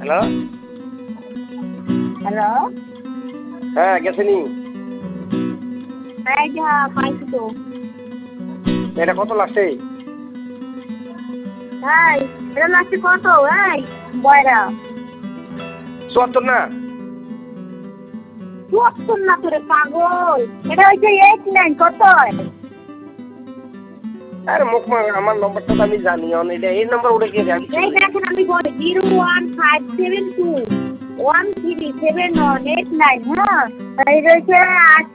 hello hello হ্যাঁ গেছেনি এই যা পাইছি তো এটা কত লাগছে এই এটা লাগছে কত এই বয়রা 74 না 74 না তোরে পাগল এটা হচ্ছে 89 কত আরে মুখ আমার নম্বরটা তো আমি জানি এটা এই নম্বর উঠে গিয়ে জানি এই দেখেন আমি বলি 01572 137189 হ্যাঁ এই রয়েছে